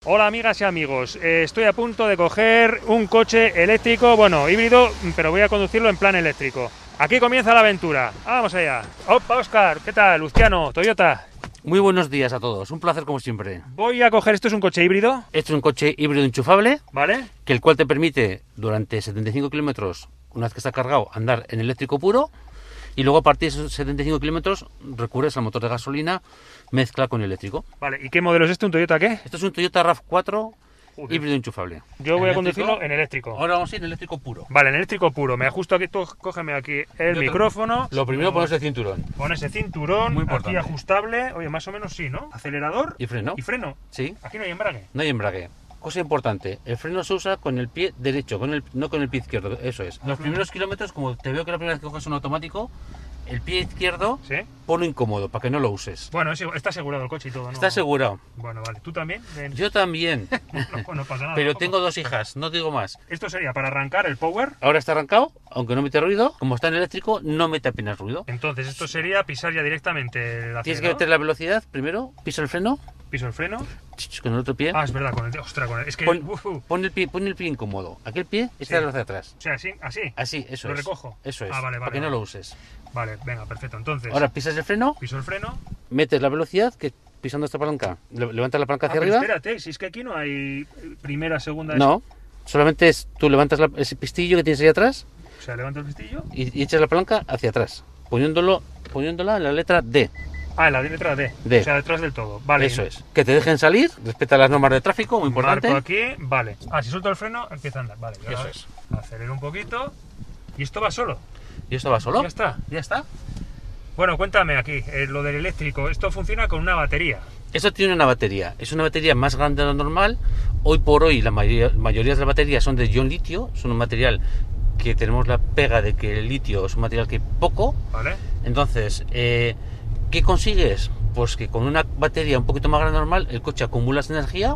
Hola amigas y amigos, estoy a punto de coger un coche eléctrico, bueno, híbrido, pero voy a conducirlo en plan eléctrico. Aquí comienza la aventura, vamos allá. Opa, Óscar, ¿qué tal? Luciano, Toyota. Muy buenos días a todos, un placer como siempre. Voy a coger, ¿esto es un coche híbrido? Este es un coche híbrido enchufable, ¿Vale? que el cual te permite durante 75 kilómetros, una vez que está cargado, andar en eléctrico puro. Y luego a partir de esos 75 kilómetros recurres al motor de gasolina mezcla con eléctrico. Vale, ¿y qué modelo es este? ¿Un Toyota qué? Esto es un Toyota RAV4 Joder. híbrido enchufable. Yo voy a ¿En conducirlo en eléctrico. Ahora vamos a ir en eléctrico puro. Vale, en eléctrico puro. Me ajusto aquí, tú cógeme aquí el micrófono. Lo primero pones el cinturón. Pones el cinturón, Muy importante. aquí ajustable. Oye, más o menos sí, ¿no? Acelerador Y freno. y freno. Sí, Aquí no hay embrague. no hay embrague. Cosa importante, el freno se usa con el pie derecho, no con el pie izquierdo, eso es. Los primeros kilómetros, como te veo que la primera vez que coges un automático, el pie izquierdo ¿Sí? ponlo incómodo, para que no lo uses. Bueno, está asegurado el coche y todo, ¿no? Está asegurado. Bueno, vale. ¿Tú también? Yo también, No pasa nada. pero tampoco. tengo dos hijas, no digo más. Esto sería para arrancar el power. Ahora está arrancado, aunque no mete ruido, como está en eléctrico, no mete apenas ruido. Entonces, esto sería pisar ya directamente el acelerador. Tienes que meter la velocidad primero, pisa el freno, Piso el freno. con el otro pie, Ah, es verdad, con el... Ostras, con el... Es que... pon el pie incómodo. Aquel pie está Sí. hacia atrás. O sea, así, así. Así, eso ¿Lo es. recojo? Eso es, Ah, vale, para vale, que no vale. lo uses. Vale, venga, perfecto. Entonces, Ahora pisas el freno, piso el freno. metes la velocidad, que pisando esta palanca, levantas la palanca hacia pero arriba. espérate, si es que aquí no hay primera, segunda... No, solamente es tú levantas ese pistillo que tienes ahí atrás O sea, levanto el pistillo. y echas la palanca hacia atrás, poniéndola en la letra D. Ah, en la letra D. D. O sea, detrás del todo. Vale. Eso es. Que te dejen salir, respeta las normas de tráfico, muy importante. Marco aquí, vale. Ah, si suelto el freno, empieza a andar. Vale, y ahora Eso es. acelero un poquito. Y esto va solo. ¿Y esto va solo? Ya está. Ya está. Bueno, cuéntame aquí, lo del eléctrico. Esto funciona con una batería. Esto tiene una batería. Es una batería más grande de lo normal. Hoy por hoy la mayoría de las baterías son de ion litio. Son un material que tenemos la pega de que el litio es un material que poco. ¿Vale? Entonces, ¿qué consigues? Pues que con una batería un poquito más grande de lo normal, el coche acumula esa energía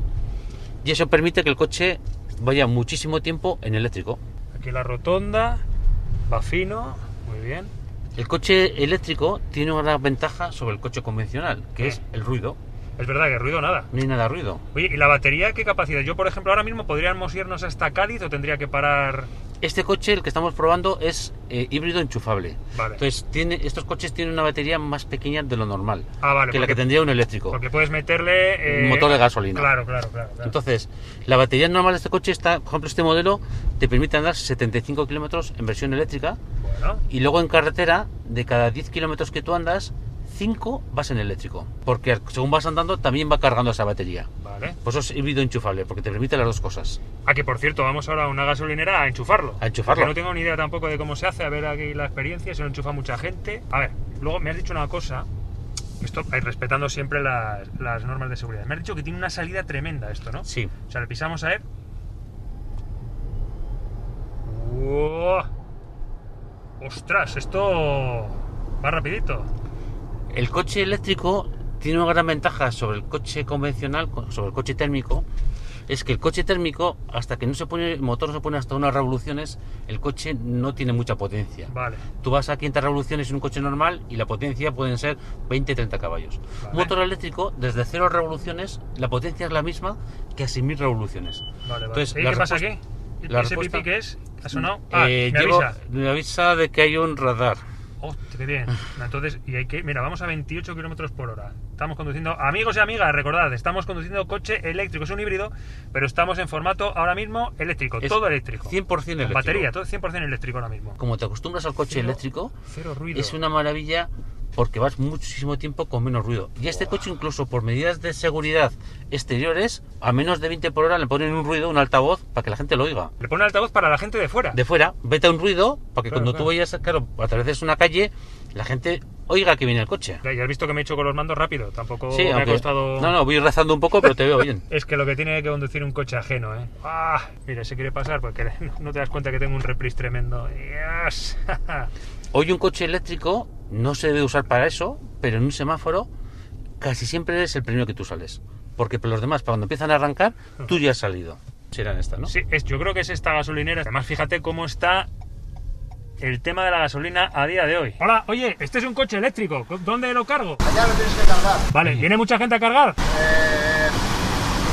y eso permite que el coche vaya muchísimo tiempo en eléctrico. Aquí la rotonda. Va fino. Muy bien. El coche eléctrico tiene una gran ventaja sobre el coche convencional, que ¿Qué? es el ruido. Es verdad que ruido nada. No hay nada de ruido. Oye, ¿y la batería qué capacidad? Yo, por ejemplo, ahora mismo podríamos irnos hasta Cádiz o tendría que parar... Este coche, el que estamos probando, es híbrido enchufable. Vale. Entonces, estos coches tienen una batería más pequeña de lo normal, Ah, vale. que la que tendría un eléctrico. Porque puedes meterle... Un motor de gasolina. Claro. Entonces, la batería normal de este coche está, por ejemplo, este modelo te permite andar 75 kilómetros en versión eléctrica Bueno, y luego en carretera, de cada 10 kilómetros que tú andas, 5 vas en eléctrico. Porque según vas andando, también va cargando esa batería. vale. Por eso es híbrido enchufable, porque te permite las dos cosas. Ah, que por cierto, vamos ahora a una gasolinera a enchufarlo. A enchufarlo. Porque no tengo ni idea tampoco de cómo se hace, a ver aquí la experiencia, se lo enchufa mucha gente. A ver, luego me has dicho una cosa, esto respetando siempre las normas de seguridad. Me has dicho que tiene una salida tremenda esto, ¿no? Sí. O sea, le pisamos a ver. ¡Wow! ¡Ostras! Esto va rapidito. El coche eléctrico tiene una gran ventaja sobre el coche convencional, sobre el coche térmico, es que el coche térmico, hasta que no se pone, el motor no se pone hasta unas revoluciones, el coche no tiene mucha potencia. Vale. Tú vas a 500 revoluciones en un coche normal y la potencia pueden ser 20-30 caballos. Vale. Un motor eléctrico, desde 0 revoluciones, la potencia es la misma que a 6.000 revoluciones. Vale. Entonces, ¿Y la qué pasa aquí? respuesta- ¿Y la ese respuesta- pipí qué es? ¿Ha sonado? Ah, me llego- avisa. me avisa de que hay un radar. Hostia, qué bien. Entonces, y hay que... Mira, vamos a 28 kilómetros por hora. Estamos conduciendo... Amigos y amigas, recordad, estamos conduciendo coche eléctrico. Es un híbrido, pero estamos en formato ahora mismo eléctrico. Es todo eléctrico. 100% Con eléctrico. batería, todo 100% eléctrico ahora mismo. Como te acostumbras al coche Cero- eléctrico, Cero ruido. es una maravilla porque vas muchísimo tiempo con menos ruido. Y a este coche, incluso por medidas de seguridad exteriores, a menos de 20 por hora le ponen un ruido, un altavoz, para que la gente lo oiga. Le pone altavoz para la gente de fuera. De fuera, vete a un ruido, para que Claro, cuando claro. tú vayas, claro, atraveses una calle, la gente oiga que viene el coche. Ya has visto que me he hecho con los mandos rápido. Tampoco Sí, me ha aunque... costado... No, voy rezando un poco, pero te veo bien. Es que lo que tiene que conducir un coche ajeno, ¿eh? ¡Ah! Mira, se quiere pasar porque no te das cuenta que tengo un reprise tremendo. ¡Yes! Hoy un coche eléctrico no se debe usar para eso, pero en un semáforo casi siempre eres el primero que tú sales. Porque los demás, para cuando empiezan a arrancar, tú ya has salido. Serán estas, ¿no? Sí, yo creo que es esta gasolinera. Además, fíjate cómo está el tema de la gasolina a día de hoy. Hola, oye, este es un coche eléctrico. ¿Dónde lo cargo? Allá lo tienes que cargar. Vale, ¿viene mucha gente a cargar?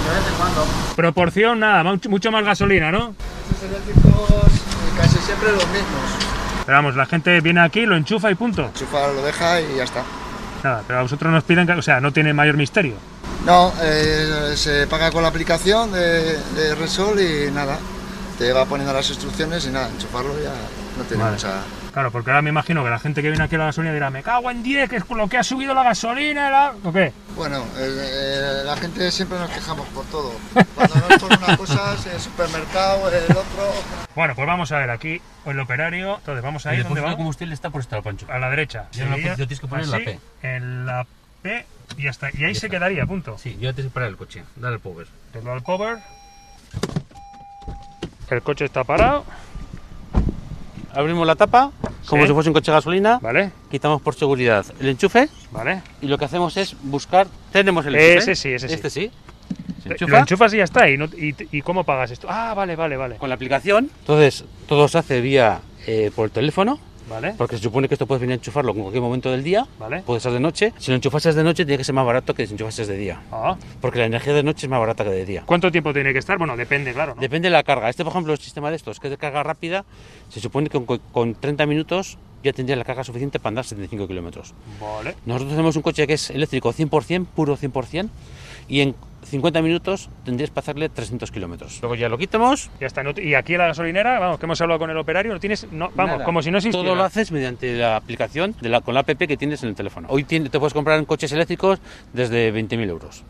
De vez en cuando. Proporción, nada, mucho más gasolina, ¿no? Estos eléctricos casi siempre los mismos. Pero vamos, la gente viene aquí, lo enchufa y punto. Enchufa, lo deja y ya está. Nada, pero a vosotros nos piden que, o sea, no tiene mayor misterio. No, se paga con la aplicación de Repsol y nada. Te va poniendo las instrucciones y nada, enchufarlo ya no tiene Vale. mucha... Claro, porque ahora me imagino que la gente que viene aquí a la gasolina dirá, me cago en 10, que es lo que ha subido la gasolina, ¿o qué? Bueno, la gente siempre nos quejamos por todo. Cuando no es por una cosa, es el supermercado, el otro... Bueno, pues vamos a ver aquí el operario. Entonces vamos a El ir, ¿dónde depósito de vamos? combustible está por este lado, Pancho. A la derecha. Ya en la Sería posición tienes que poner la así, P. En la P y ya está. Y ahí Ya se está. quedaría, punto. Sí, yo antes de parar el coche, dale al power. Le doy al power. El coche está parado, Abrimos la tapa, como Sí. si fuese un coche de gasolina, ¿vale? quitamos por seguridad el enchufe ¿Vale? y lo que hacemos es buscar, tenemos el enchufe. Ese sí, ese sí. Este sí. Se Lo enchufa enchufas y ya está. ¿Y cómo pagas esto? Ah, vale. con la aplicación. Entonces, todo se hace vía por el teléfono, Vale, porque se supone que esto puedes venir a enchufarlo en cualquier momento del día. vale. Puede ser de noche. Si lo enchufases de noche, tiene que ser más barato que si enchufases de día. Ah, Porque la energía de noche es más barata que de día. ¿cuánto tiempo tiene que estar? Bueno, depende, claro, ¿no? Depende de la carga. Este, por ejemplo, el sistema de estos, que es de carga rápida, se supone que con 30 minutos ya tendría la carga suficiente para andar 75 kilómetros. Vale. Nosotros tenemos un coche que es eléctrico 100%, puro 100%, y en 50 minutos tendrías para hacerle 300 kilómetros. Luego ya lo quitamos. Ya está. Y aquí en la gasolinera, vamos, que hemos hablado con el operario, no tienes, no, vamos, Nada. como si no existiera. Todo lo haces mediante la aplicación con la app que tienes en el teléfono. Hoy te puedes comprar en coches eléctricos desde 20.000 euros.